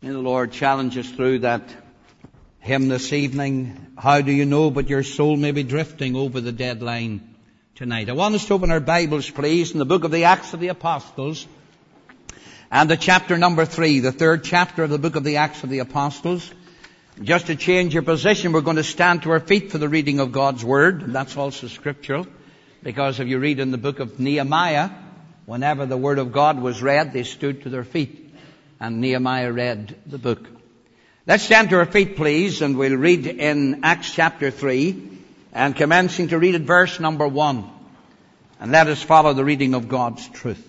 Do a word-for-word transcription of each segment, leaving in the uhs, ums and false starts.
May the Lord challenge us through that hymn this evening. How do you know but your soul may be drifting over the deadline tonight? I want us to open our Bibles, please, in the book of the Acts of the Apostles and the chapter number three, the third chapter of the book of the Acts of the Apostles. Just to change your position, we're going to stand to our feet for the reading of God's Word, and that's also scriptural, because if you read in the book of Nehemiah, whenever the Word of God was read, they stood to their feet. And Nehemiah read the book. Let's stand to our feet, please, and we'll read in Acts chapter three, and commencing to read at verse number one. And let us follow the reading of God's truth.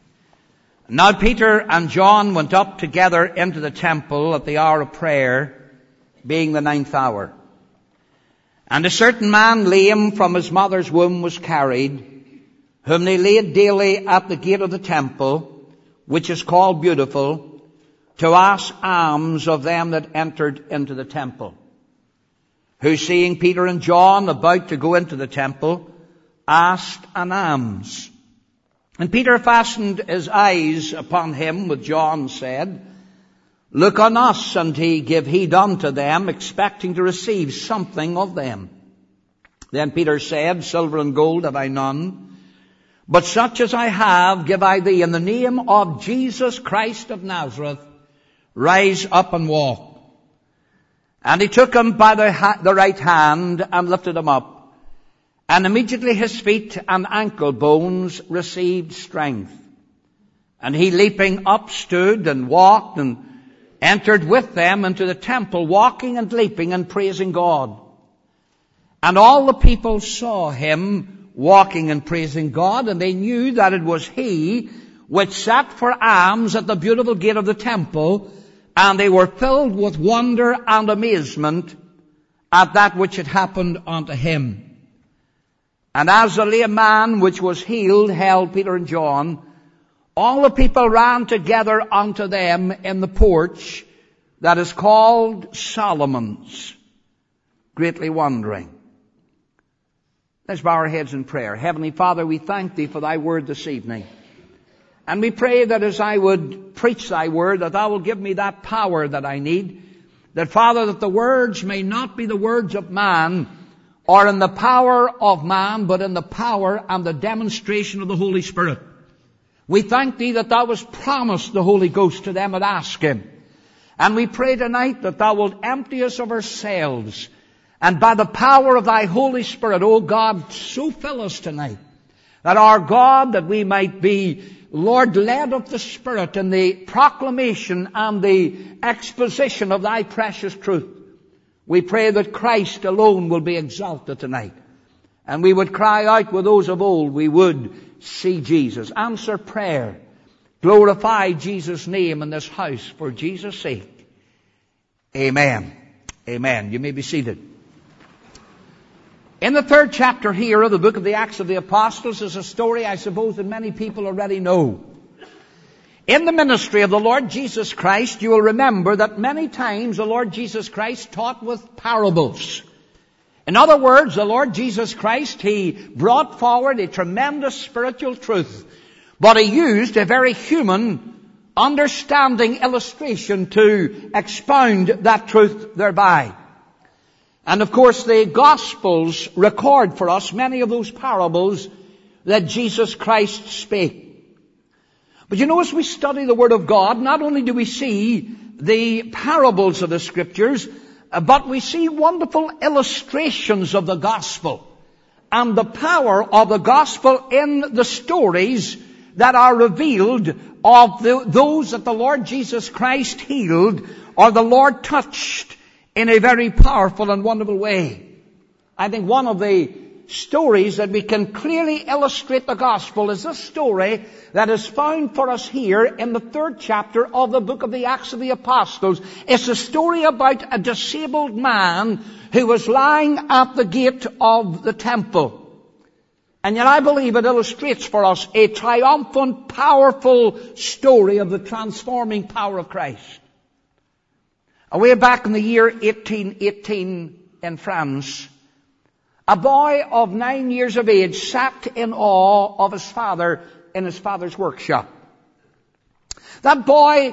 Now Peter and John went up together into the temple at the hour of prayer, being the ninth hour. And a certain man, lame from his mother's womb, was carried, whom they laid daily at the gate of the temple, which is called Beautiful, to ask alms of them that entered into the temple. Who, seeing Peter and John about to go into the temple, asked an alms. And Peter fastened his eyes upon him with John, said, Look on us, and he gave heed unto them, expecting to receive something of them. Then Peter said, Silver and gold have I none, but such as I have give I thee. In the name of Jesus Christ of Nazareth, rise up and walk. And he took him by the, ha- the right hand and lifted him up. And immediately his feet and ankle bones received strength. And he, leaping up, stood and walked and entered with them into the temple, walking and leaping and praising God. And all the people saw him walking and praising God, and they knew that it was he which sat for alms at the beautiful gate of the temple, and they were filled with wonder and amazement at that which had happened unto him. And as the lame man which was healed held Peter and John, all the people ran together unto them in the porch that is called Solomon's, greatly wondering. Let's bow our heads in prayer. Heavenly Father, we thank Thee for Thy word this evening. And we pray that as I would preach Thy word, that Thou will give me that power that I need. That, Father, that the words may not be the words of man or in the power of man, but in the power and the demonstration of the Holy Spirit. We thank Thee that Thou hast promised the Holy Ghost to them that ask Him. And we pray tonight that Thou wilt empty us of ourselves, and by the power of Thy Holy Spirit, O God, so fill us tonight, that our God, that we might be, Lord, led of the Spirit in the proclamation and the exposition of Thy precious truth. We pray that Christ alone will be exalted tonight. And we would cry out with those of old, we would see Jesus. Answer prayer. Glorify Jesus' name in this house for Jesus' sake. Amen. Amen. You may be seated. In the third chapter here of the book of the Acts of the Apostles is a story I suppose that many people already know. In the ministry of the Lord Jesus Christ, you will remember that many times the Lord Jesus Christ taught with parables. In other words, the Lord Jesus Christ, He brought forward a tremendous spiritual truth, but He used a very human, understanding illustration to expound that truth thereby. And of course, the Gospels record for us many of those parables that Jesus Christ spake. But you know, as we study the Word of God, not only do we see the parables of the Scriptures, but we see wonderful illustrations of the Gospel and the power of the Gospel in the stories that are revealed of the, those that the Lord Jesus Christ healed or the Lord touched in a very powerful and wonderful way. I think one of the stories that we can clearly illustrate the gospel is this story that is found for us here in the third chapter of the book of the Acts of the Apostles. It's a story about a disabled man who was lying at the gate of the temple. And yet I believe it illustrates for us a triumphant, powerful story of the transforming power of Christ. Way back in the year eighteen eighteen in France, a boy of nine years of age sat in awe of his father in his father's workshop. That boy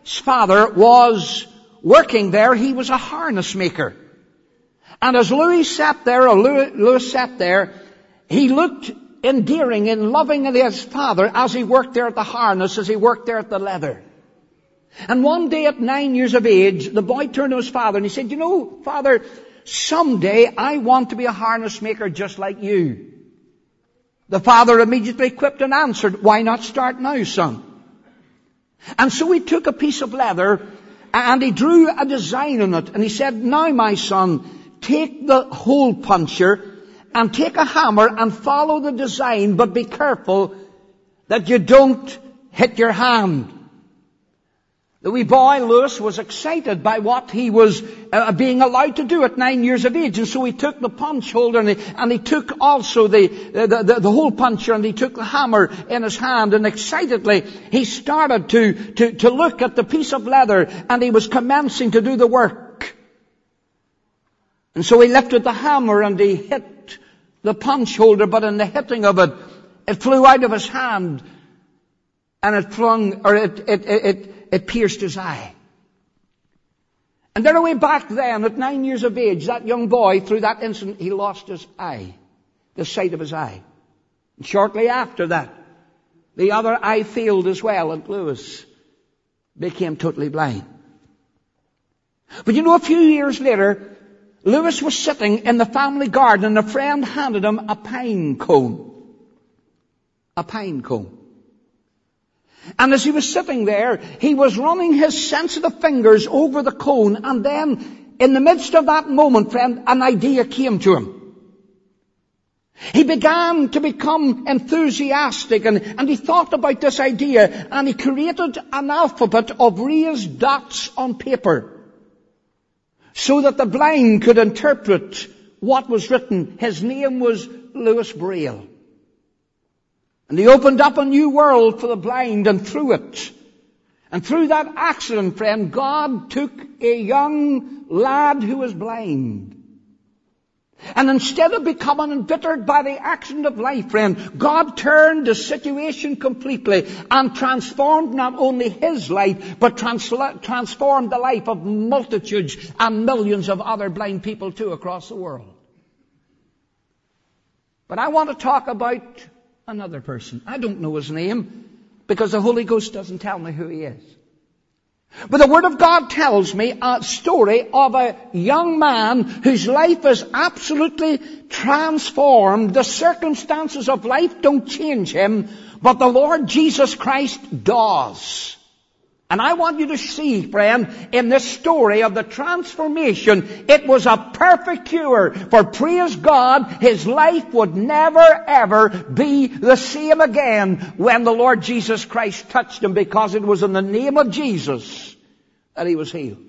father was working there. He was a harness maker. And as Louis sat there, or Louis, Louis sat there, he looked endearing and loving at his father as he worked there at the harness, as he worked there at the leather. And one day at nine years of age, the boy turned to his father and he said, "You know, Father, someday I want to be a harness maker just like you." The father immediately quipped and answered, "Why not start now, son?" And so he took a piece of leather and he drew a design on it. And he said, "Now, my son, take the hole puncher and take a hammer and follow the design, but be careful that you don't hit your hand." The wee boy, Louis, was excited by what he was uh, being allowed to do at nine years of age. And so he took the punch holder and he, and he took also the, the, the, the hole puncher and he took the hammer in his hand. And excitedly, he started to, to, to look at the piece of leather and he was commencing to do the work. And so he lifted the hammer and he hit the punch holder, but in the hitting of it, it flew out of his hand and it flung, or it, it, it, it It pierced his eye. And there away back then, at nine years of age, that young boy, through that incident, he lost his eye, the sight of his eye. And shortly after that, the other eye failed as well, and Louis became totally blind. But you know, a few years later, Louis was sitting in the family garden, and a friend handed him a pine cone. A pine cone. And as he was sitting there, he was running his sensitive fingers over the cone, and then, in the midst of that moment, friend, an idea came to him. He began to become enthusiastic, and, and he thought about this idea, and he created an alphabet of raised dots on paper, so that the blind could interpret what was written. His name was Louis Braille. And he opened up a new world for the blind, and through it, and through that accident, friend, God took a young lad who was blind. And instead of becoming embittered by the accident of life, friend, God turned the situation completely and transformed not only his life, but transla- transformed the life of multitudes and millions of other blind people too across the world. But I want to talk about another person. I don't know his name because the Holy Ghost doesn't tell me who he is. But the Word of God tells me a story of a young man whose life is absolutely transformed. The circumstances of life don't change him, but the Lord Jesus Christ does. And I want you to see, friend, in this story of the transformation, it was a perfect cure. For praise God, his life would never ever be the same again when the Lord Jesus Christ touched him, because it was in the name of Jesus that he was healed.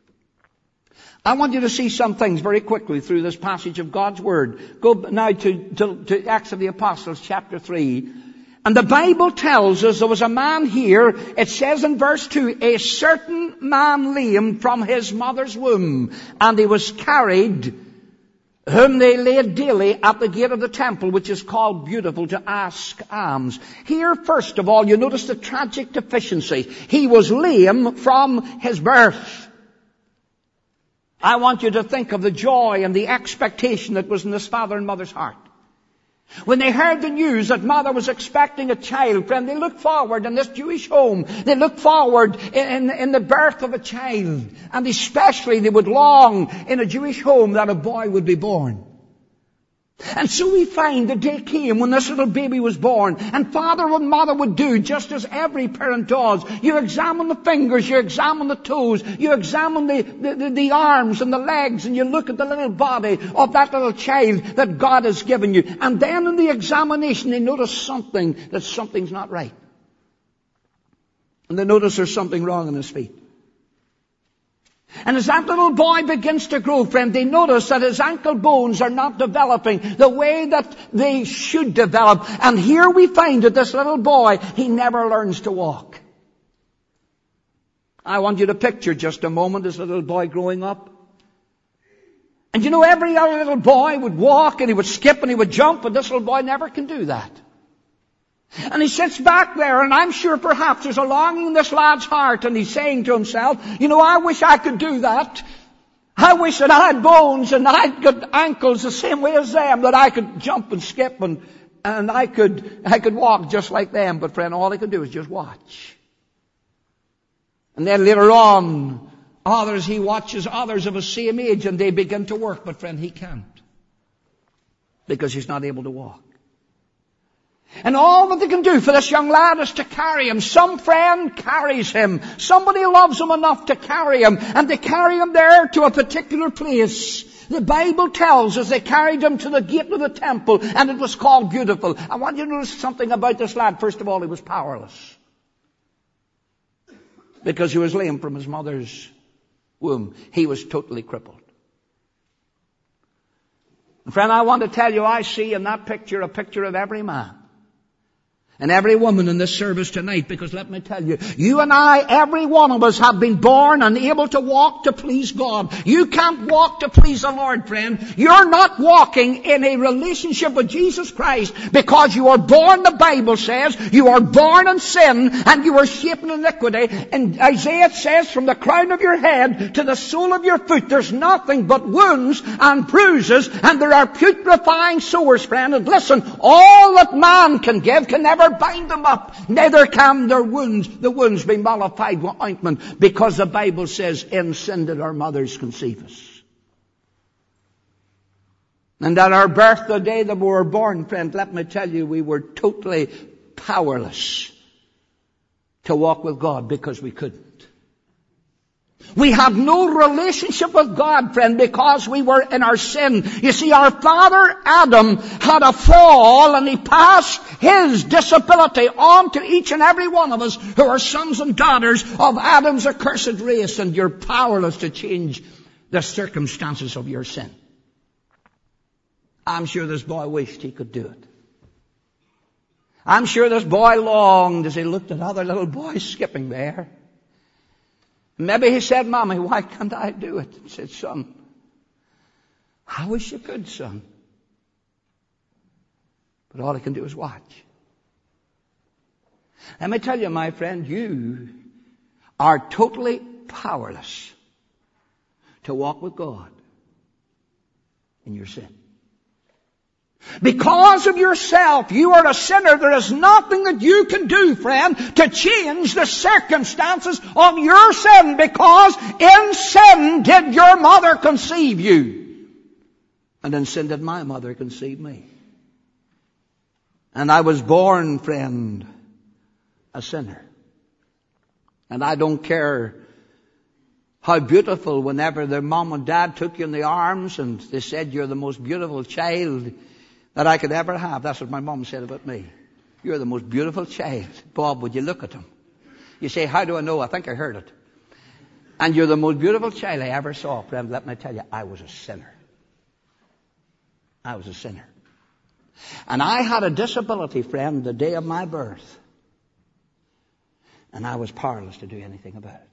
I want you to see some things very quickly through this passage of God's Word. Go now to, to, to Acts of the Apostles, chapter three. And the Bible tells us there was a man here, it says in verse two, a certain man lame from his mother's womb, and he was carried, whom they laid daily at the gate of the temple, which is called Beautiful, to ask alms. Here, first of all, you notice the tragic deficiency. He was lame from his birth. I want you to think of the joy and the expectation that was in this father and mother's heart. When they heard the news that mother was expecting a child, friend, they looked forward in this Jewish home. They looked forward in, in, in the birth of a child. And especially they would long in a Jewish home that a boy would be born. And so we find the day came when this little baby was born, and father and mother would do just as every parent does. You examine the fingers, you examine the toes, you examine the, the, the, the arms and the legs, and you look at the little body of that little child that God has given you. And then in the examination they notice something, that something's not right. And they notice there's something wrong in his feet. And as that little boy begins to grow, friend, they notice that his ankle bones are not developing the way that they should develop. And here we find that this little boy, he never learns to walk. I want you to picture just a moment this little boy growing up. And you know, every other little boy would walk and he would skip and he would jump, but this little boy never can do that. And he sits back there, and I'm sure perhaps there's a longing in this lad's heart, and he's saying to himself, you know, I wish I could do that. I wish that I had bones and I'd got ankles the same way as them, that I could jump and skip and, and I could, I could walk just like them. But friend, all he could do is just watch. And then later on, others, he watches others of his same age and they begin to work. But friend, he can't. Because he's not able to walk. And all that they can do for this young lad is to carry him. Some friend carries him. Somebody loves him enough to carry him. And they carry him there to a particular place. The Bible tells us they carried him to the gate of the temple, and it was called Beautiful. I want you to notice something about this lad. First of all, he was powerless. Because he was lame from his mother's womb. He was totally crippled. And friend, I want to tell you, I see in that picture a picture of every man. And every woman in this service tonight, because let me tell you, you and I, every one of us have been born and able to walk to please God. You can't walk to please the Lord, friend. You're not walking in a relationship with Jesus Christ because you are born, the Bible says, you are born in sin and you are shaped in iniquity. And Isaiah says, from the crown of your head to the sole of your foot, there's nothing but wounds and bruises, and there are putrefying sores, friend. And listen, all that man can give can never bind them up, neither can their wounds, the wounds be mollified with ointment, because the Bible says, in sin did our mothers conceive us. And at our birth, the day that we were born, friend, let me tell you, we were totally powerless to walk with God because we couldn't. We had no relationship with God, friend, because we were in our sin. You see, our father Adam had a fall, and he passed his disability on to each and every one of us who are sons and daughters of Adam's accursed race, and you're powerless to change the circumstances of your sin. I'm sure this boy wished he could do it. I'm sure this boy longed as he looked at other little boys skipping there. Maybe he said, Mommy, why can't I do it? He said, son, I wish you could, son. But all he can do is watch. Let me tell you, my friend, you are totally powerless to walk with God in your sin. Because of yourself, you are a sinner. There is nothing that you can do, friend, to change the circumstances of your sin, because in sin did your mother conceive you. And in sin did my mother conceive me. And I was born, friend, a sinner. And I don't care how beautiful, whenever their mom and dad took you in the arms and they said you're the most beautiful child that I could ever have. That's what my mom said about me. You're the most beautiful child. Bob, would you look at him? You say, how do I know? I think I heard it. And you're the most beautiful child I ever saw. Friend, let me tell you, I was a sinner. I was a sinner. And I had a disability, friend, the day of my birth. And I was powerless to do anything about it.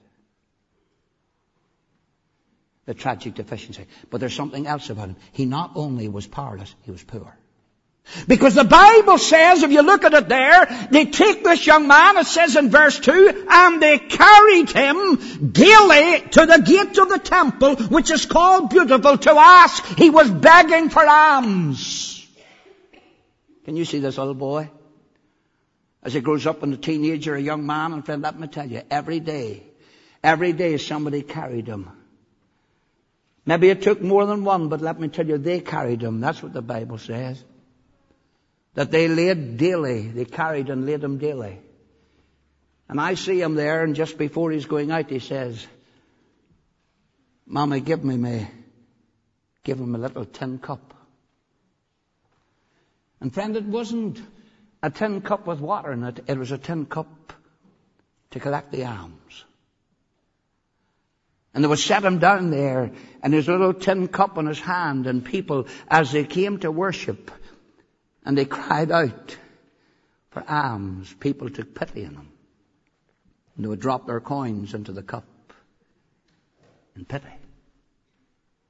The tragic deficiency. But there's something else about him. He not only was powerless, he was poor. Because the Bible says, if you look at it there, they take this young man, it says in verse two, and they carried him daily to the gate of the temple, which is called Beautiful, to ask. He was begging for alms. Can you see this little boy? As he grows up into a teenager, a young man, and friend, let me tell you, every day, every day somebody carried him. Maybe it took more than one, but let me tell you, they carried him. That's what the Bible says. That they laid daily. They carried and laid him daily. And I see him there, and just before he's going out, he says, Mommy, give me my, give him a little tin cup. And friend, it wasn't a tin cup with water in it. It was a tin cup to collect the alms. And they would set him down there, and his little tin cup in his hand, and people, as they came to worship, and they cried out for alms, people took pity on them. And they would drop their coins into the cup in pity.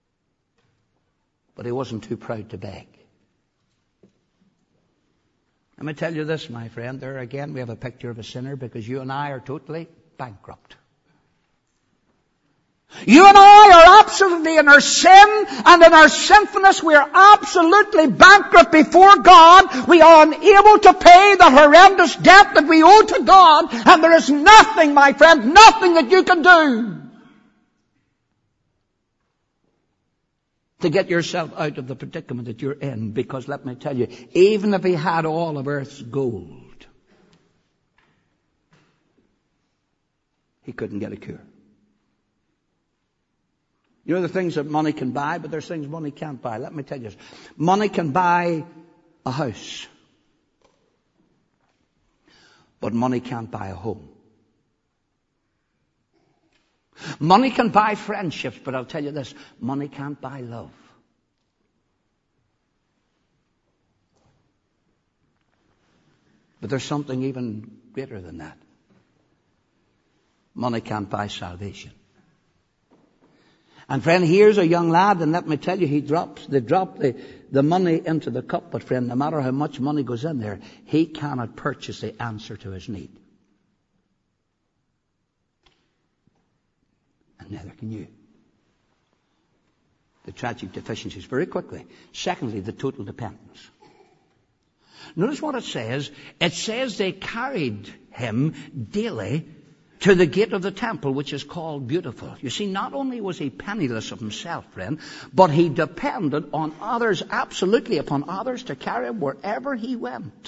But he wasn't too proud to beg. Let me tell you this, my friend. There again we have a picture of a sinner, because you and I are totally bankrupt. You and I are absolutely in our sin and in our sinfulness. We are absolutely bankrupt before God. We are unable to pay the horrendous debt that we owe to God. And there is nothing, my friend, nothing that you can do to get yourself out of the predicament that you're in. Because let me tell you, even if he had all of earth's gold, he couldn't get a cure. You know the things that money can buy, but there's things money can't buy. Let me tell you this. Money can buy a house, but money can't buy a home. Money can buy friendships, but I'll tell you this, money can't buy love. But there's something even greater than that. Money can't buy salvation. And friend, here's a young lad, and let me tell you, he drops, they drop the, the money into the cup, but friend, no matter how much money goes in there, he cannot purchase the answer to his need. And neither can you. The tragic deficiencies, very quickly. Secondly, the total dependence. Notice what it says. It says they carried him daily to the gate of the temple, which is called Beautiful. You see, not only was he penniless of himself, friend, but he depended on others, absolutely upon others, to carry him wherever he went.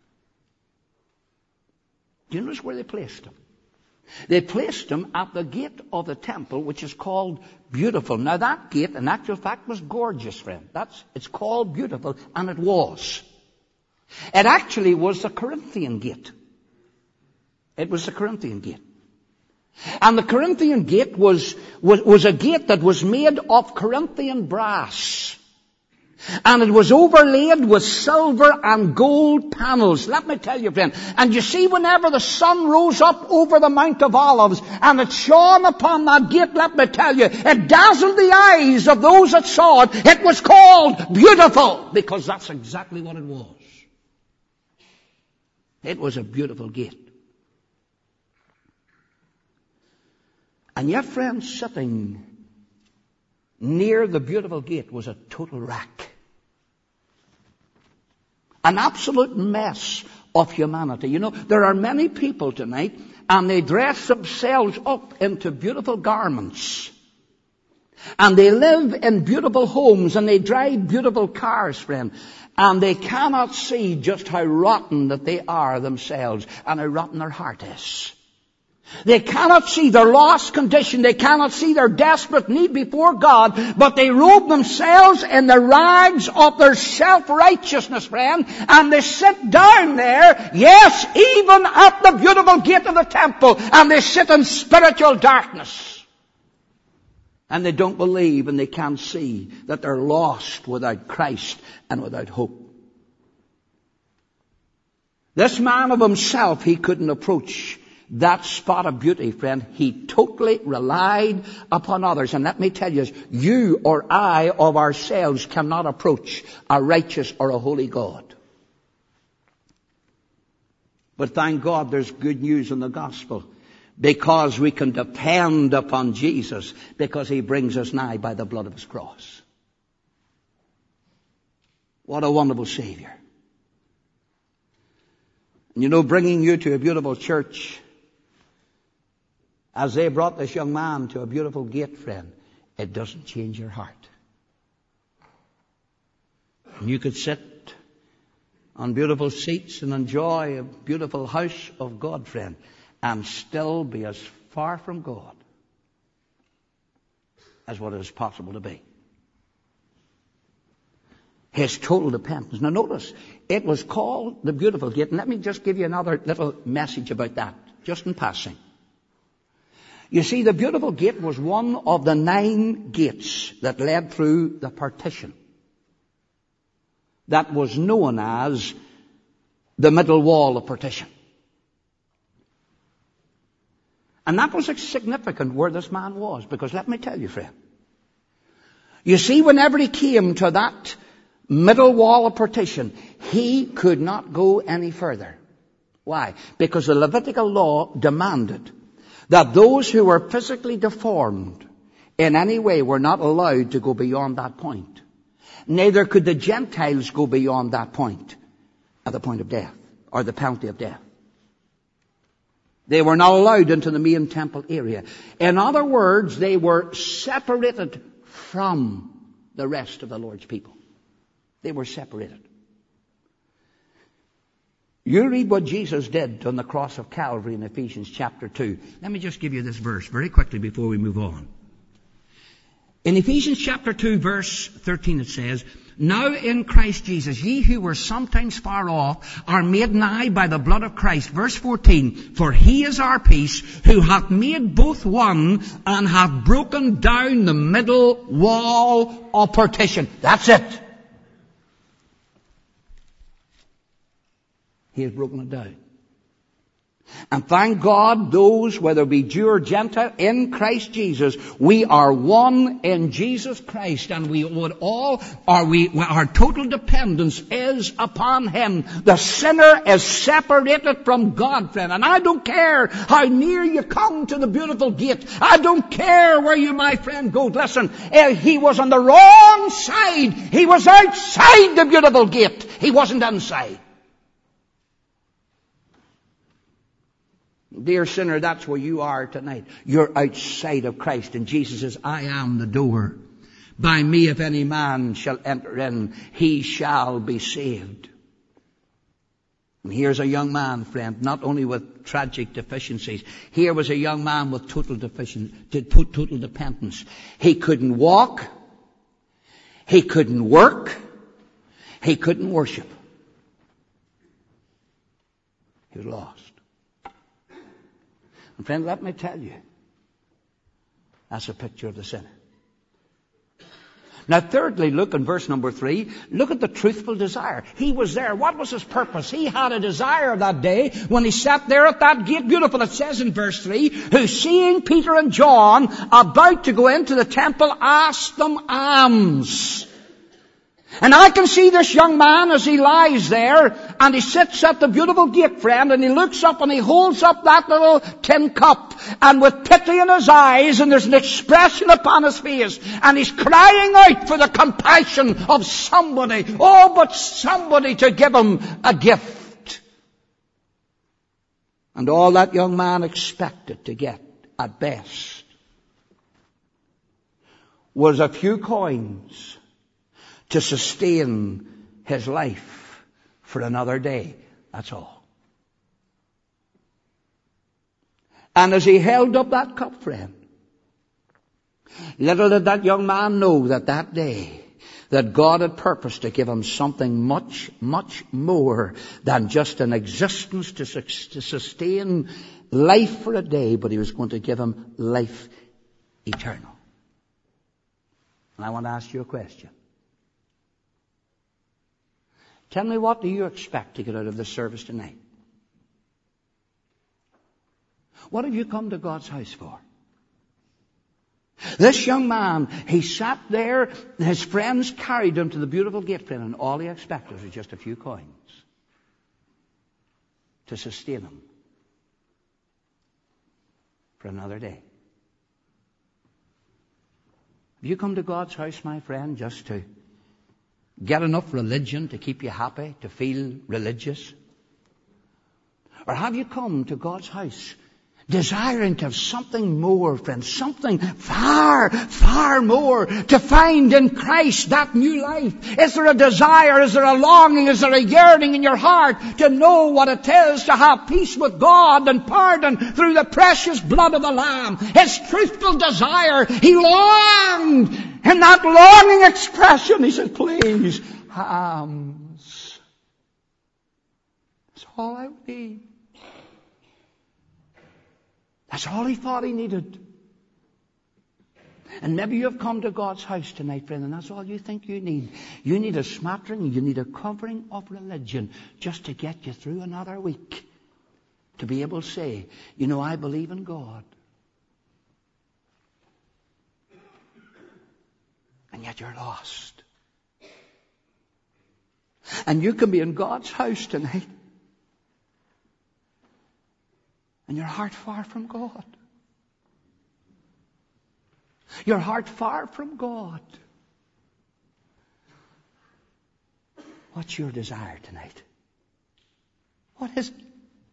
Do you notice where they placed him? They placed him at the gate of the temple, which is called Beautiful. Now that gate, in actual fact, was gorgeous, friend. That's, it's called Beautiful, and it was. It actually was the Corinthian gate. It was the Corinthian gate. And the Corinthian gate was, was, was a gate that was made of Corinthian brass. And it was overlaid with silver and gold panels. Let me tell you, friend. And you see, whenever the sun rose up over the Mount of Olives and it shone upon that gate, let me tell you, it dazzled the eyes of those that saw it. It was called Beautiful, because that's exactly what it was. It was a beautiful gate. And yet, friends, sitting near the Beautiful gate was a total wreck. An absolute mess of humanity. You know, there are many people tonight, and they dress themselves up into beautiful garments. And they live in beautiful homes, and they drive beautiful cars, friend. And they cannot see just how rotten that they are themselves, and how rotten their heart is. They cannot see their lost condition. They cannot see their desperate need before God. But they robe themselves in the rags of their self-righteousness, friend. And they sit down there, yes, even at the beautiful gate of the temple. And they sit in spiritual darkness. And they don't believe and they can't see that they're lost without Christ and without hope. This man of himself, he couldn't approach that spot of beauty, friend. He totally relied upon others. And let me tell you, you or I of ourselves cannot approach a righteous or a holy God. But thank God there's good news in the gospel, because we can depend upon Jesus, because he brings us nigh by the blood of his cross. What a wonderful Savior. And you know, bringing you to a beautiful church, as they brought this young man to a beautiful gate, friend, it doesn't change your heart. And you could sit on beautiful seats and enjoy a beautiful house of God, friend, and still be as far from God as what it is possible to be. His total dependence. Now notice, it was called the Beautiful Gate. And let me just give you another little message about that, just in passing. You see, the Beautiful Gate was one of the nine gates that led through the partition. That was known as the middle wall of partition. And that was significant where this man was, because let me tell you, friend, you see, whenever he came to that middle wall of partition. He could not go any further. Why? Because the Levitical law demanded that those who were physically deformed in any way were not allowed to go beyond that point. Neither could the Gentiles go beyond that point, at the point of death, or the penalty of death. They were not allowed into the main temple area. In other words, they were separated from the rest of the Lord's people. They were separated. You read what Jesus did on the cross of Calvary in Ephesians chapter two. Let me just give you this verse very quickly before we move on. In Ephesians chapter two, verse thirteen, it says, "Now in Christ Jesus, ye who were sometimes far off, are made nigh by the blood of Christ." Verse fourteen, "For he is our peace, who hath made both one, and hath broken down the middle wall of partition." That's it. He has broken it down. And thank God, those, whether be Jew or Gentile, in Christ Jesus, we are one in Jesus Christ, and we would all, or we, our total dependence is upon Him. The sinner is separated from God, friend. And I don't care how near you come to the beautiful gate. I don't care where you, my friend, go. Listen, he was on the wrong side. He was outside the beautiful gate. He wasn't inside. Dear sinner, that's where you are tonight. You're outside of Christ. And Jesus says, "I am the door. By me if any man shall enter in, he shall be saved." And here's a young man, friend, not only with tragic deficiencies. Here was a young man with total deficiency, total dependence. He couldn't walk. He couldn't work. He couldn't worship. He was lost. And friend, let me tell you, that's a picture of the sinner. Now thirdly, look in verse number three, look at the truthful desire. He was there. What was his purpose? He had a desire that day when he sat there at that gate. Beautiful, it says in verse three, "Who seeing Peter and John about to go into the temple, asked them alms." And I can see this young man as he lies there and he sits at the beautiful gate, friend, and he looks up and he holds up that little tin cup, and with pity in his eyes, and there's an expression upon his face, and he's crying out for the compassion of somebody. Oh, but somebody to give him a gift. And all that young man expected to get, at best, was a few coins to sustain his life for another day. That's all. And as he held up that cup, friend, little did that young man know that that day that God had purposed to give him something much, much more than just an existence to, to sustain life for a day, but He was going to give him life eternal. And I want to ask you a question. Tell me, what do you expect to get out of this service tonight? What have you come to God's house for? This young man, he sat there, and his friends carried him to the beautiful gate, friend, and all he expected was just a few coins to sustain him for another day. Have you come to God's house, my friend, just to get enough religion to keep you happy, to feel religious? Or have you come to God's house desiring to have something more, friends, something far, far more, to find in Christ that new life? Is there a desire, is there a longing, is there a yearning in your heart to know what it is to have peace with God and pardon through the precious blood of the Lamb? His truthful desire, he longed. In that longing expression, he said, "Please, alms." That's all I need. That's all he thought he needed. And maybe you have come to God's house tonight, friend, and that's all you think you need. You need a smattering, you need a covering of religion just to get you through another week. To be able to say, you know, I believe in God. And yet you're lost. And you can be in God's house tonight, and your heart far from God. Your heart far from God. What's your desire tonight? What is it?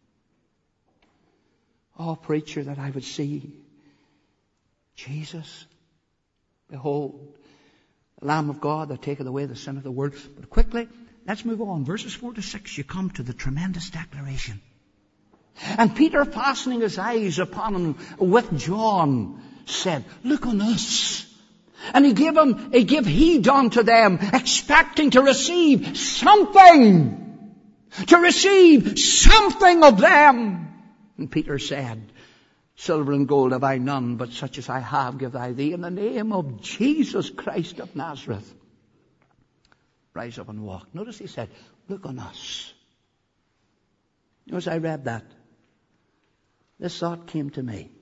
Oh, preacher, that I would see Jesus. Behold, the Lamb of God that taketh away the sin of the world. But quickly, let's move on. Verses four to six, you come to the tremendous declaration. And Peter, fastening his eyes upon him with John, said, look on us. And he gave him, he gave heed unto them, expecting to receive something. To receive something of them. And Peter said, silver and gold have I none, but such as I have give I thee. In the name of Jesus Christ of Nazareth, rise up and walk. Notice he said, look on us. You know, as I read that, this thought came to me.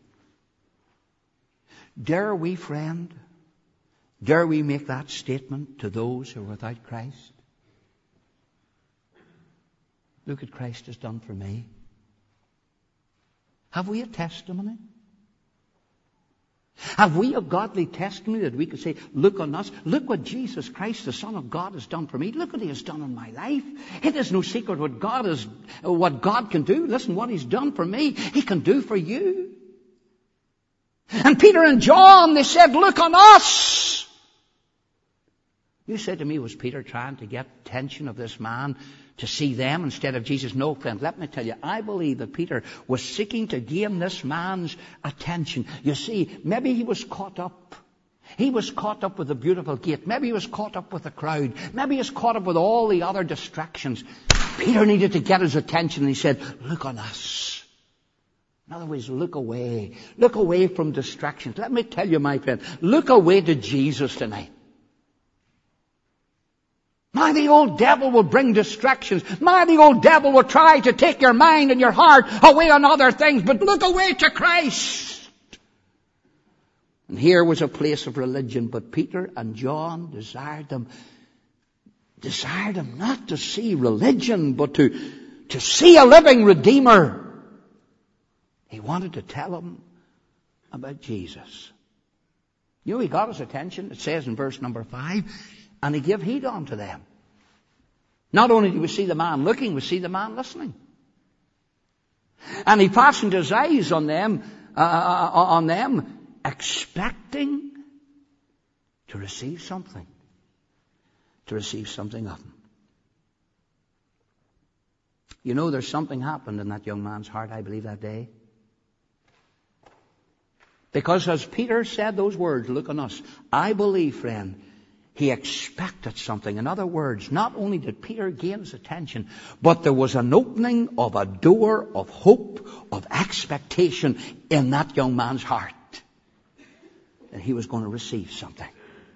Dare we, friend, dare we make that statement to those who are without Christ? Look what Christ has done for me. Have we a testimony? Have we a godly testimony that we could say, look on us, look what Jesus Christ, the Son of God, has done for me. Look what He has done in my life. It is no secret what God is, what God can do. Listen, what He's done for me, He can do for you. And Peter and John, they said, look on us. You said to me, was Peter trying to get attention of this man to see them instead of Jesus? No, friend, let me tell you, I believe that Peter was seeking to gain this man's attention. You see, maybe he was caught up. He was caught up with the beautiful gate. Maybe he was caught up with the crowd. Maybe he was caught up with all the other distractions. Peter needed to get his attention, and he said, look on us. In other words, look away. Look away from distractions. Let me tell you, my friend, look away to Jesus tonight. My, the old devil will bring distractions. My, the old devil will try to take your mind and your heart away on other things. But look away to Christ. And here was a place of religion. But Peter and John desired them, desired them not to see religion, but to, to see a living Redeemer. He wanted to tell them about Jesus. You know, he got his attention. It says in verse number five, and he gave heed unto them. Not only did we see the man looking, we see the man listening. And he fastened his eyes on them, uh, on them, expecting to receive something. To receive something of them. You know, there's something happened in that young man's heart, I believe, that day. Because as Peter said those words, look on us, I believe, friend, he expected something. In other words, not only did Peter gain his attention, but there was an opening of a door of hope, of expectation in that young man's heart. That he was going to receive something.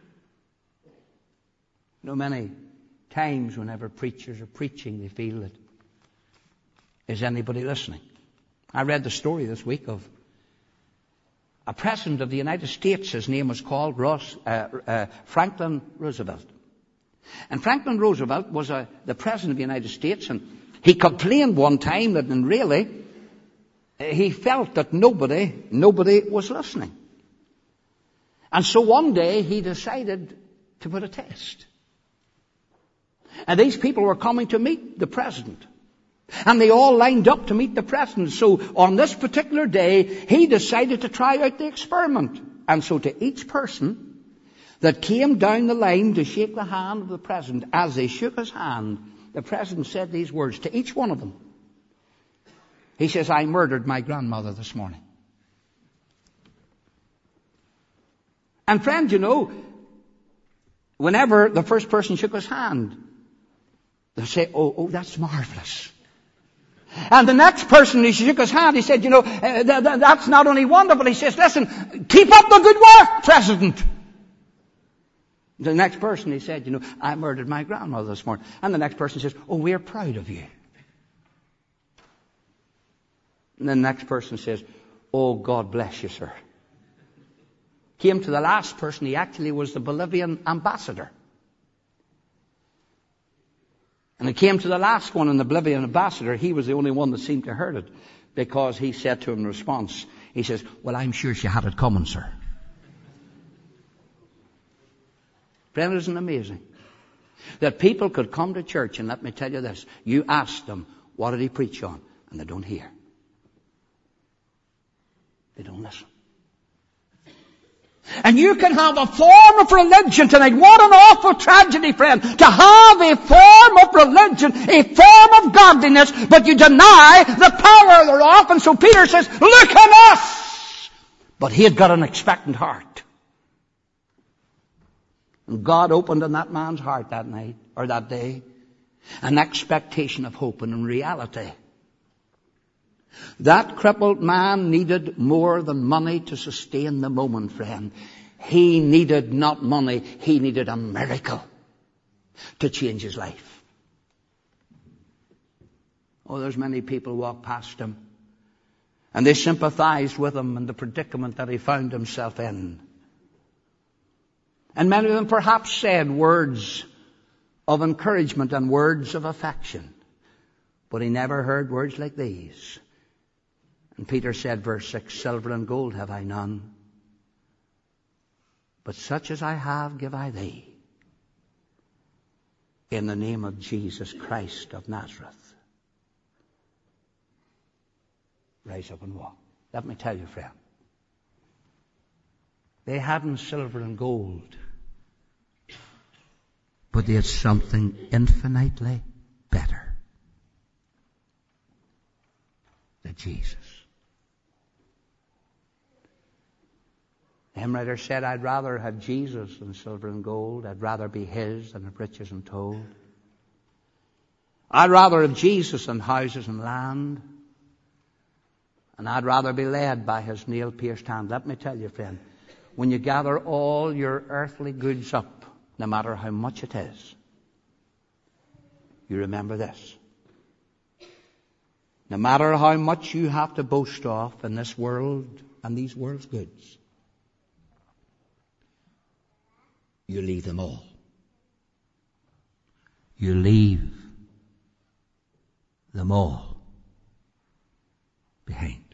You know, many times whenever preachers are preaching, they feel that, is anybody listening? I read the story this week of a president of the United States. His name was called Ross, uh, uh, Franklin Roosevelt. And Franklin Roosevelt was a, the president of the United States, and he complained one time that, and really, he felt that nobody, nobody was listening. And so one day he decided to put a test. And these people were coming to meet the president. And they all lined up to meet the president. So on this particular day, he decided to try out the experiment. And so to each person that came down the line to shake the hand of the president, as they shook his hand, the president said these words to each one of them. He says, I murdered my grandmother this morning. And friend, you know, whenever the first person shook his hand, they say, oh, oh, that's marvelous. And the next person, he shook his hand, he said, you know, uh, th- th- that's not only wonderful. He says, listen, keep up the good work, President. The next person, he said, you know, I murdered my grandmother this morning. And the next person says, oh, we're proud of you. And then the next person says, oh, God bless you, sir. Came to the last person, he actually was the Bolivian ambassador. And it came to the last one, and the Bolivian ambassador, he was the only one that seemed to heard it, because he said to him in response, he says, well, I'm sure she had it coming, sir. Friend, isn't it amazing that people could come to church, and let me tell you this, you ask them, what did he preach on? And they don't hear. They don't listen. And you can have a form of religion tonight. What an awful tragedy, friend, to have a form of religion, a form of godliness, but you deny the power thereof. And so Peter says, look at us! But he had got an expectant heart. And God opened in that man's heart that night, or that day, an expectation of hope. And in reality, that crippled man needed more than money to sustain the moment, friend. He needed not money, he needed a miracle to change his life. Oh, there's many people walk past him, and they sympathized with him in the predicament that he found himself in. And many of them perhaps said words of encouragement and words of affection. But he never heard words like these. And Peter said, verse six, silver and gold have I none, but such as I have give I thee. In the name of Jesus Christ of Nazareth, rise up and walk. Let me tell you, friend, they hadn't silver and gold, but they had something infinitely better. The Jesus. The hymn writer said, I'd rather have Jesus than silver and gold. I'd rather be his than have riches untold. I'd rather have Jesus than houses and land. And I'd rather be led by his nail-pierced hand. Let me tell you, friend, when you gather all your earthly goods up, no matter how much it is, you remember this. No matter how much you have to boast of in this world and these world's goods, you leave them all. You leave them all behind.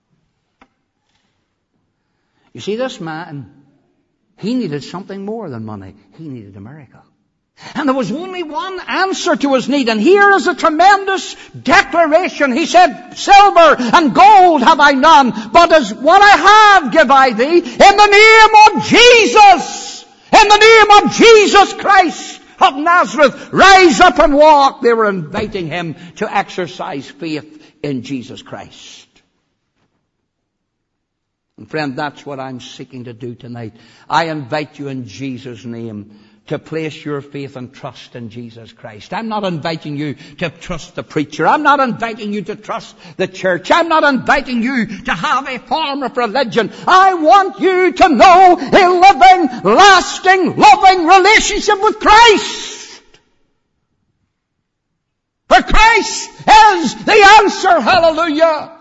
You see, this man, he needed something more than money. He needed a miracle. And there was only one answer to his need. And here is a tremendous declaration. He said, silver and gold have I none, but as what I have give I thee. In the name of Jesus, in the name of Jesus Christ of Nazareth, rise up and walk. They were inviting him to exercise faith in Jesus Christ. And friend, that's what I'm seeking to do tonight. I invite you in Jesus' name to place your faith and trust in Jesus Christ. I'm not inviting you to trust the preacher. I'm not inviting you to trust the church. I'm not inviting you to have a form of religion. I want you to know a living, lasting, loving relationship with Christ. For Christ is the answer. Hallelujah.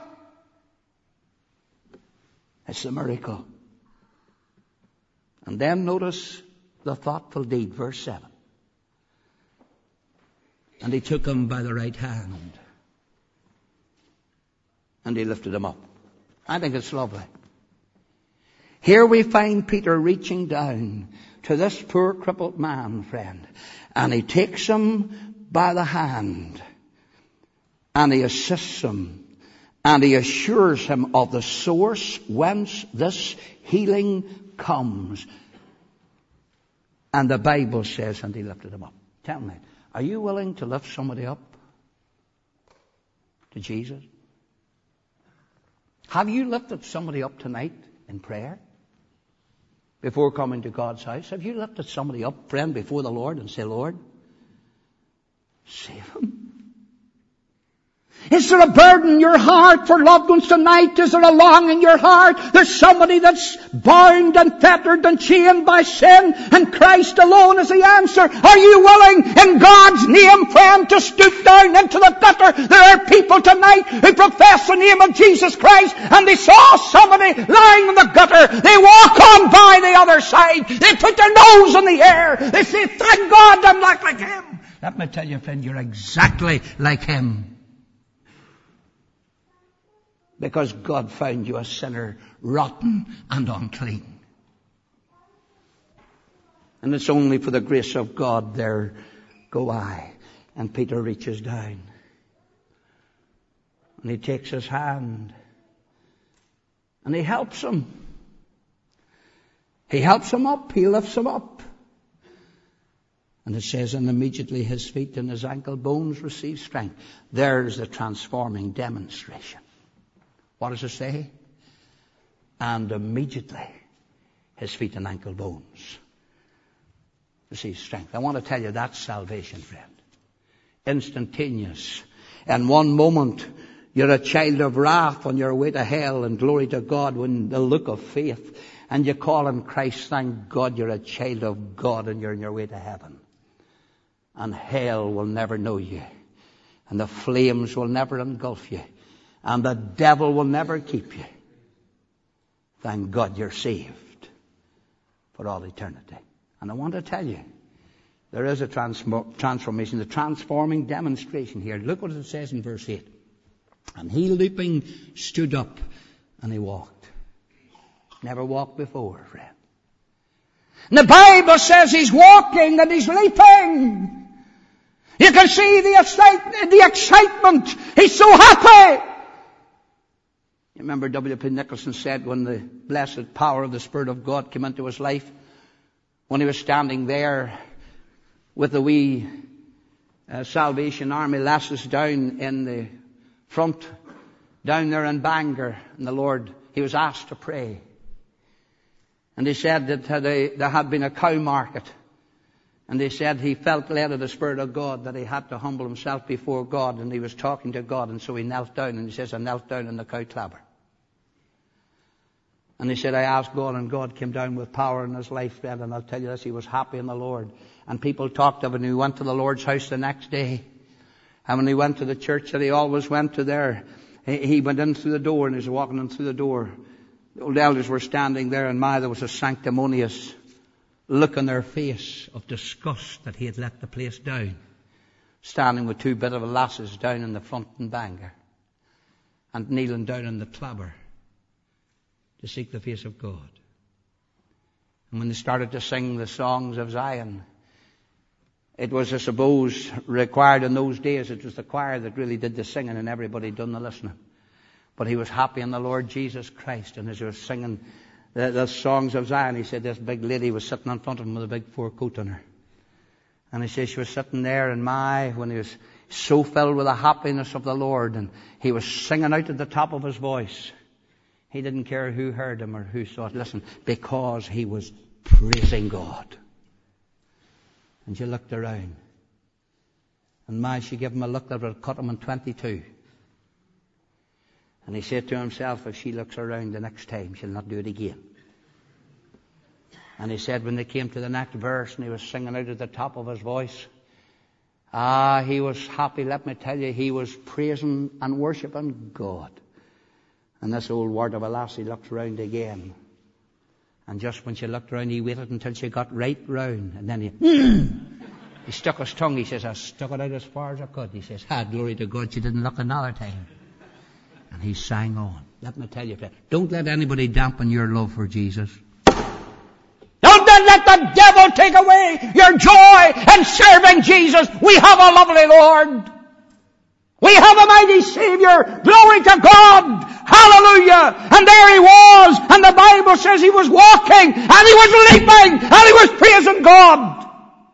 It's a miracle. And then notice the thoughtful deed, verse seven. And he took him by the right hand, and he lifted him up. I think it's lovely. Here we find Peter reaching down to this poor crippled man, friend, and he takes him by the hand, and he assists him, and he assures him of the source whence this healing comes. And the Bible says, and he lifted him up. Tell me, are you willing to lift somebody up to Jesus? Have you lifted somebody up tonight in prayer before coming to God's house? Have you lifted somebody up, friend, before the Lord and say, Lord, save him? Is there a burden in your heart for loved ones tonight? Is there a longing in your heart? There's somebody that's bound and fettered and chained by sin, and Christ alone is the answer. Are you willing, in God's name, friend, to stoop down into the gutter? There are people tonight who profess the name of Jesus Christ, and they saw somebody lying in the gutter. They walk on by the other side. They put their nose in the air. They say, thank God I'm not like him. Let me tell you, friend, you're exactly like him. Because God found you a sinner, rotten and unclean. And it's only for the grace of God, there go I. And Peter reaches down. And he takes his hand. And he helps him. He helps him up. He lifts him up. And it says, and immediately his feet and his ankle bones receive strength. There's the transforming demonstration. What does it say? And immediately his feet and ankle bones receive strength. I want to tell you, that's salvation, friend. Instantaneous. In one moment, you're a child of wrath on your way to hell, and glory to God when the look of faith. And you call on Christ, thank God you're a child of God and you're on your way to heaven. And hell will never know you. And the flames will never engulf you. And the devil will never keep you. Thank God you're saved for all eternity. And I want to tell you, there is a transform- transformation, the transforming demonstration here. Look what it says in verse eight. And he leaping stood up and he walked. Never walked before, friend. And the Bible says he's walking and he's leaping. You can see the, excite- the excitement. He's so happy. You remember W P Nicholson said when the blessed power of the Spirit of God came into his life, when he was standing there with the wee uh, Salvation Army lasses down in the front, down there in Bangor, and the Lord, he was asked to pray. And he said that there had been a cow market. And they said he felt led of the Spirit of God that he had to humble himself before God, and he was talking to God, and so he knelt down, and he says, I knelt down in the cow clabber. And he said, I asked God, and God came down with power in his life, friend, and I'll tell you this, he was happy in the Lord. And people talked of it, and he went to the Lord's house the next day. And when he went to the church that he always went to there, he went in through the door, and he was walking in through the door. The old elders were standing there, and my, there was a sanctimonious look on their face of disgust that he had let the place down, standing with two bit of lasses down in the front in Bangor, and kneeling down in the clabber to seek the face of God. And when they started to sing the songs of Zion, it was, I suppose, required in those days, it was the choir that really did the singing and everybody done the listening. But he was happy in the Lord Jesus Christ, and as he was singing the, the songs of Zion, he said this big lady was sitting in front of him with a big fur coat on her. And he said she was sitting there, and my, when he was so filled with the happiness of the Lord, and he was singing out at the top of his voice. He didn't care who heard him or who saw it. Listen, because he was praising God. And she looked around. And my, she gave him a look that would cut him in twenty-two. And he said to himself, if she looks around the next time, she'll not do it again. And he said when they came to the next verse and he was singing out at the top of his voice, ah, he was happy, let me tell you, he was praising and worshipping God. And this old word of a lassie looked round again. And just when she looked round, he waited until she got right round. And then he, mm, he stuck his tongue. He says, I stuck it out as far as I could. He says, ah, glory to God, she didn't look another time. And he sang on. Let me tell you, don't let anybody dampen your love for Jesus. Don't let the devil take away your joy in serving Jesus. We have a lovely Lord. We have a mighty Savior. Glory to God. Hallelujah. And there he was. And the Bible says he was walking, and he was leaping, and he was praising God.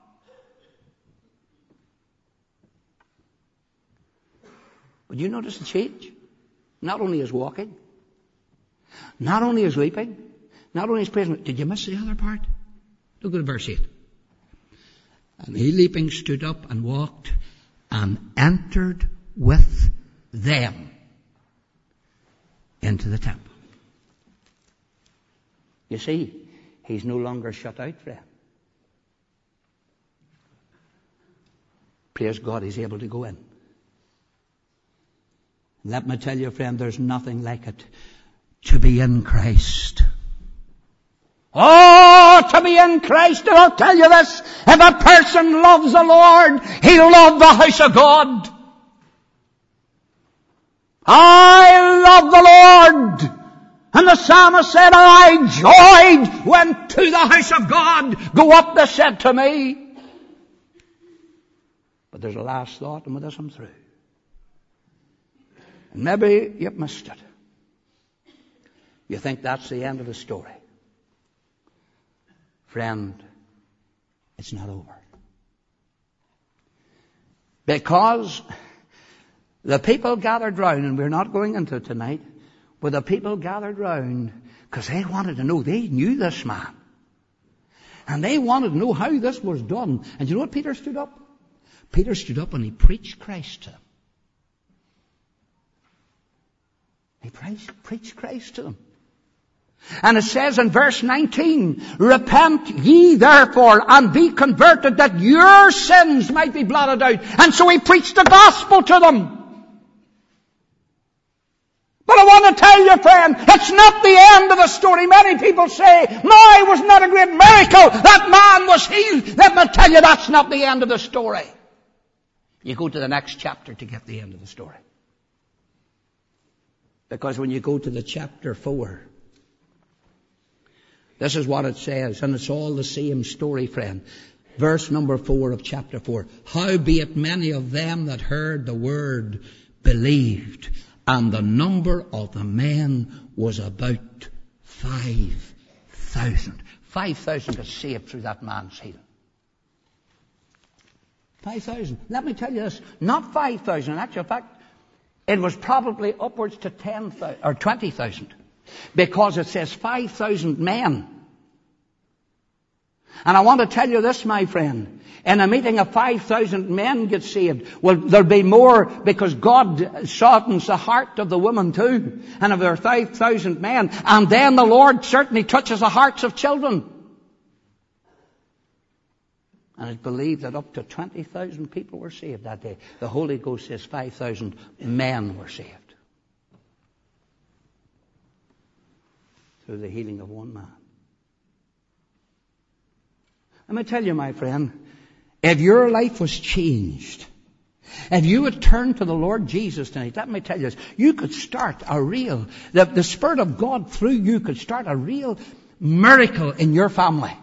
But you notice the change? Not only his walking, not only his leaping, not only his praising. Did you miss the other part? Look at verse eight. And he leaping stood up and walked and entered with them into the temple. You see, he's no longer shut out, friend. Praise God, he's able to go in. Let me tell you, friend, there's nothing like it to be in Christ. Oh, ought to be in Christ. And I'll tell you this, if a person loves the Lord, he'll love the house of God. I love the Lord. And the psalmist said, I joyed when to the house of God go up, they said to me. But there's a last thought, and with this I'm through. And maybe you've missed it. You think that's the end of the story. Friend, it's not over. Because the people gathered round, and we're not going into it tonight, but the people gathered round because they wanted to know. They knew this man. And they wanted to know how this was done. And you know what Peter stood up? Peter stood up and he preached Christ to them. He preached, preached Christ to them. And it says in verse nineteen, repent ye therefore and be converted that your sins might be blotted out. And so he preached the gospel to them. But I want to tell you, friend, it's not the end of the story. Many people say, no, it was not a great miracle. That man was healed. Let me tell you, that's not the end of the story. You go to the next chapter to get the end of the story. Because when you go to the chapter four, this is what it says, and it's all the same story, friend. Verse number four of chapter four. Howbeit many of them that heard the word believed, and the number of the men was about five thousand. Five thousand got saved through that man's healing. Five thousand. Let me tell you this, not five thousand. In actual fact, it was probably upwards to ten thousand or twenty thousand. Because it says five thousand men. And I want to tell you this, my friend. In a meeting of five thousand men get saved. Well, there'll be more because God softens the heart of the woman too. And if there are five thousand men, and then the Lord certainly touches the hearts of children. And it's believed that up to twenty thousand people were saved that day. The Holy Ghost says five thousand men were saved. Through the healing of one man. Let me tell you, my friend, if your life was changed, if you would turn to the Lord Jesus tonight, let me tell you this, you could start a real, the, the Spirit of God through you could start a real miracle in your family.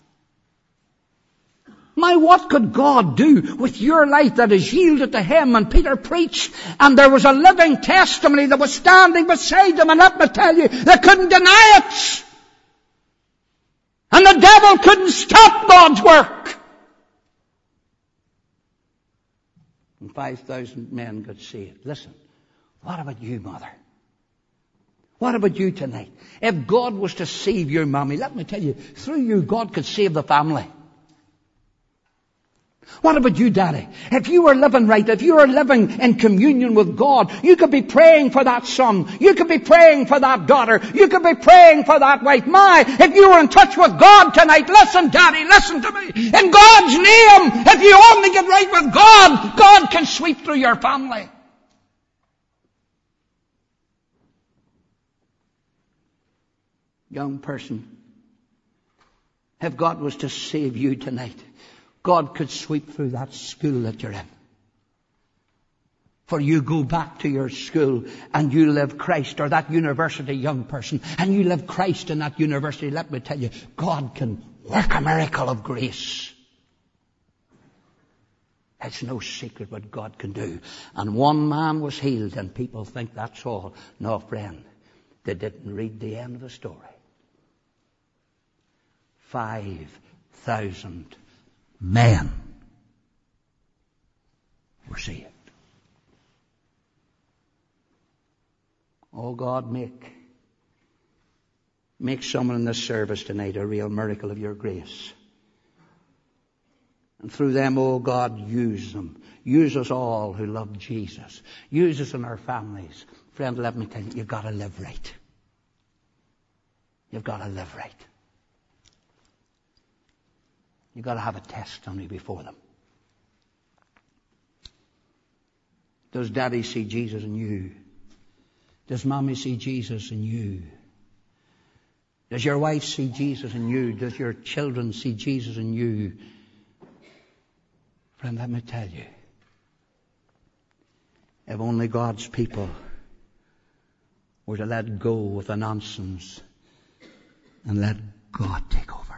My, what could God do with your life that is yielded to Him? And Peter preached, and there was a living testimony that was standing beside them, and let me tell you, they couldn't deny it. And the devil couldn't stop God's work. And five thousand men got saved. Listen, what about you, mother? What about you tonight? If God was to save your mommy, let me tell you, through you God could save the family. What about you, Daddy? If you were living right, if you were living in communion with God, you could be praying for that son. You could be praying for that daughter. You could be praying for that wife. My, if you were in touch with God tonight, listen, Daddy, listen to me. In God's name, if you only get right with God, God can sweep through your family. Young person, if God was to save you tonight, God could sweep through that school that you're in. For you go back to your school and you live Christ, or that university young person, and you live Christ in that university. Let me tell you, God can work a miracle of grace. It's no secret what God can do. And one man was healed, and people think that's all. No, friend, they didn't read the end of the story. Five thousand men were saved. Oh God, make, make someone in this service tonight a real miracle of your grace. And through them, oh God, use them. Use us all who love Jesus. Use us in our families. Friend, let me tell you, you've got to live right. You've got to live right. You've got to have a testimony before them. Does Daddy see Jesus in you? Does Mommy see Jesus in you? Does your wife see Jesus in you? Does your children see Jesus in you? Friend, let me tell you, if only God's people were to let go of the nonsense and let God take over,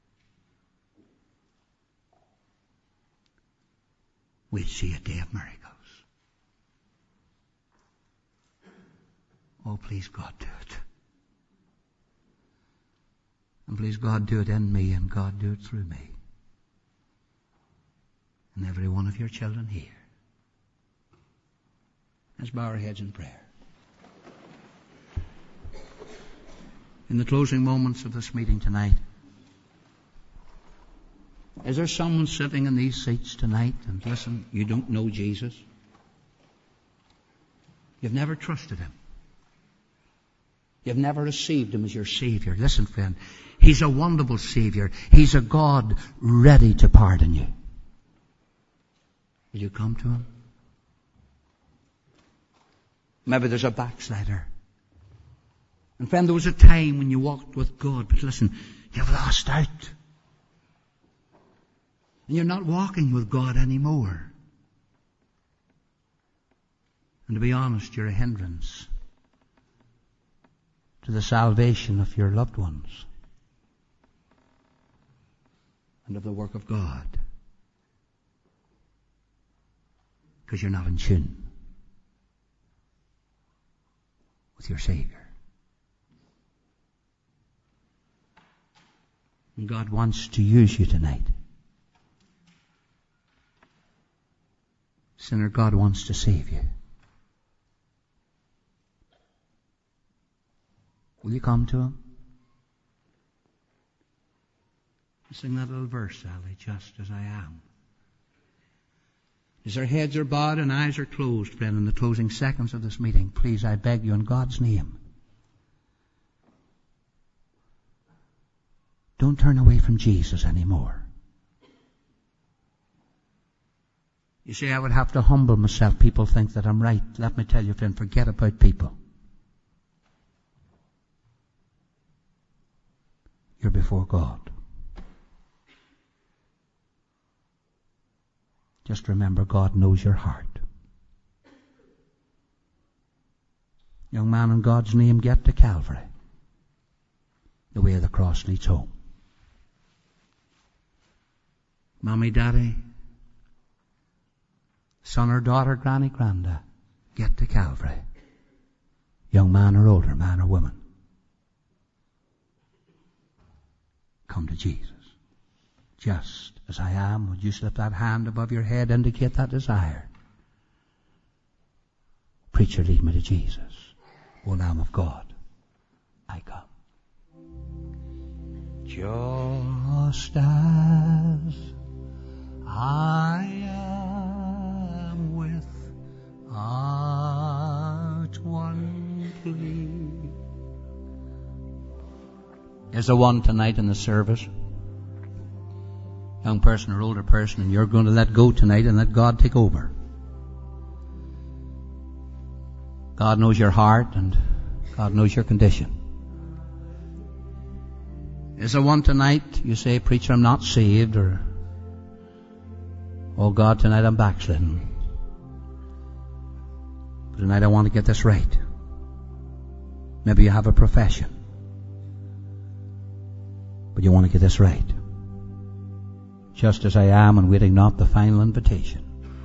we'd see a day of miracles. Oh, please, God, do it. And please, God, do it in me, and God, do it through me. And every one of your children here. Let's bow our heads in prayer. In the closing moments of this meeting tonight, is there someone sitting in these seats tonight, and listen, you don't know Jesus? You've never trusted Him. You've never received Him as your Savior. Listen, friend, He's a wonderful Savior. He's a God ready to pardon you. Will you come to Him? Maybe there's a backslider. And friend, there was a time when you walked with God, but listen, you've lost out. And you're not walking with God anymore. And to be honest, you're a hindrance to the salvation of your loved ones and of the work of God. Because you're not in tune with your Savior. And God wants to use you tonight. Sinner, God wants to save you. Will you come to Him? Sing that little verse, Sally, just as I am. As our heads are bowed and eyes are closed, friend, in the closing seconds of this meeting, please, I beg you in God's name, don't turn away from Jesus anymore. You see, I would have to humble myself. People think that I'm right. Let me tell you, friend, forget about people. You're before God. Just remember, God knows your heart. Young man, in God's name, get to Calvary. The way of the cross leads home. Mommy, Daddy, son or daughter, granny, granda, get to Calvary. Young man or older, man or woman. Come to Jesus. Just as I am, would you slip that hand above your head, indicate that desire? Preacher, lead me to Jesus. O Lamb of God, I come. Just as I am without one plea. Is there one tonight in the service? Young person or older person, and you're going to let go tonight and let God take over. God knows your heart and God knows your condition. Is there one tonight, you say, preacher, I'm not saved, or, oh God, tonight I'm backslidden. But tonight I want to get this right. Maybe you have a profession, but you want to get this right. Just as I am, and waiting not the final invitation.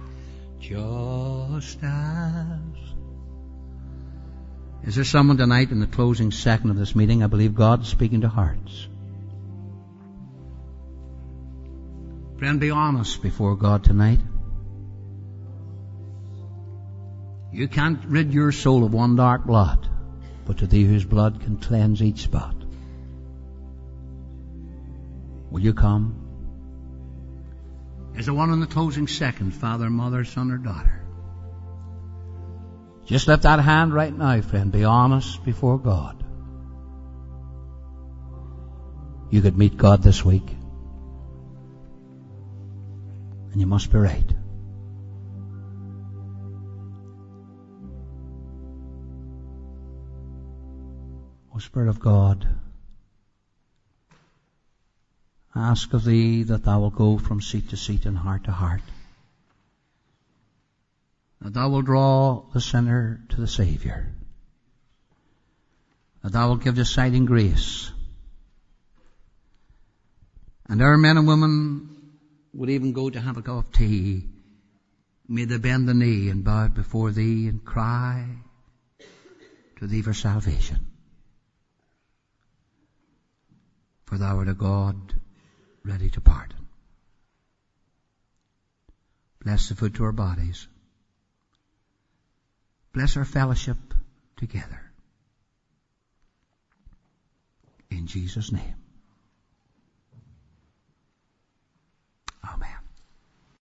Just as. Is there someone tonight in the closing second of this meeting? I believe God's speaking to hearts. Friend, be honest before God tonight. You can't rid your soul of one dark blot, but to thee whose blood can cleanse each spot. Will you come? Is there one in the closing second, father, mother, son, or daughter? Just lift that hand right now, friend. Be honest before God. You could meet God this week. And you must be right. O Spirit of God, I ask of thee that thou wilt go from seat to seat and heart to heart, that thou wilt draw the sinner to the Saviour, that thou wilt give deciding grace, and our men and women would even go to have a cup of tea. May they bend the knee and bow before thee and cry to thee for salvation. For thou art a God ready to pardon. Bless the food to our bodies. Bless our fellowship together. In Jesus' name.